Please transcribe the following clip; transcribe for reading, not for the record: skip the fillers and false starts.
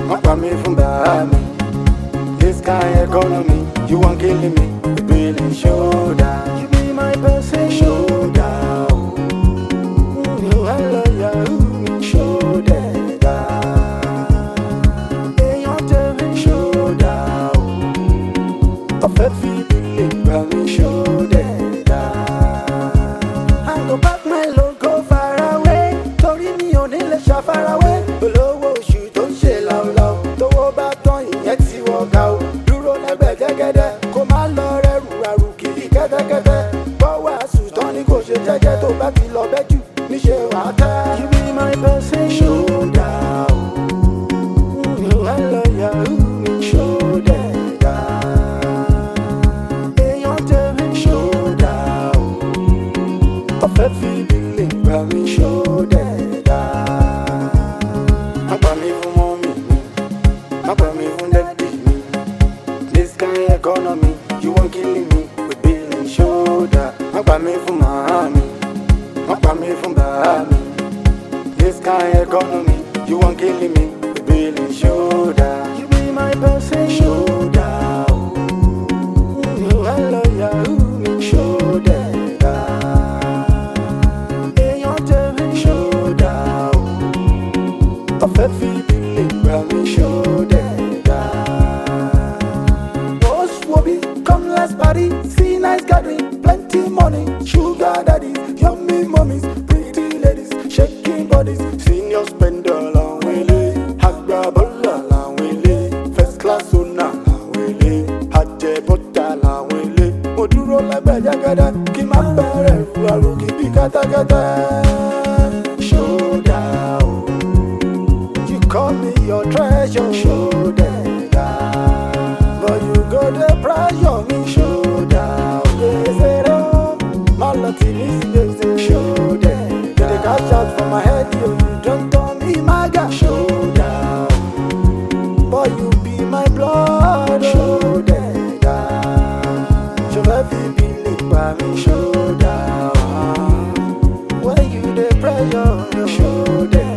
Má pa mí fún bàá mi. This kind economy, you want killing me. The billing shoulder. You be my person shoulder. You are loyal, shoulder. Èèyàn tẹ̀lé shoulder. Ọ̀fẹ́ fi billing gbà mí shoulder. I go back my logo far away. Torí mi ò ní lè ṣàfarawé. Olówó oṣù tó ń ṣe láúláú. Tówó bá tán ìyẹn ti wọ̀gá o. Dúró lẹ́gbẹ̀ẹ́ jẹ́gẹ́dẹ́. Kó má lọ rẹ́rù àrùkì kẹ́tẹ́kẹ́tẹ́. Bọ́wọ́ àsùtán ni kò ṣe jẹ́jẹ́ tó bá ti lọ bẹ́jù. Níṣẹ́ wà á tẹ́. You be my person shoulder. You are loyal, shoulder. Èèyàn tẹ̀lé shoulder. Ọ̀fẹ́ fi billing gbà mí shoulder. Má pa mí fún mọ́mì mi. Má pa mí fún dádì mi. This kind economy, you want killing me with billing shoulder. Má pa mí fún màámi. Má pa mí fún bàá mi. This kind economy, you want killing me with billing shoulder. You be my person shoulder. You are loyal, shoulder. Èèyàn tẹ̀lé shoulder. Ọ̀fẹ́ fi billing gbà mí shoulder. Come let's party, see nice gathering, plenty money, sugar daddies, yummy mummies, pretty ladies, shaking bodies, senior spender la wele, agba bola la wele, first class owner la wele, ajẹ bọ́tà la wele, mo dúró lẹ́gbẹ̀ẹ́ jẹ́gẹ́dẹ́, kí má bẹ̀rẹ̀ rúrarú kí bí kẹ́tẹ́kẹ́tẹ́. Shoulder, you call me your treasure, shoulder. But you go the pressure me shoulder. My lucky is shoulder. They cash out for my head, you don't call me my guy. Shoulder. Boy, you be my blood. Shoulder. Shoulder be believe by me. Shoulder. When you the pressure, shoulder.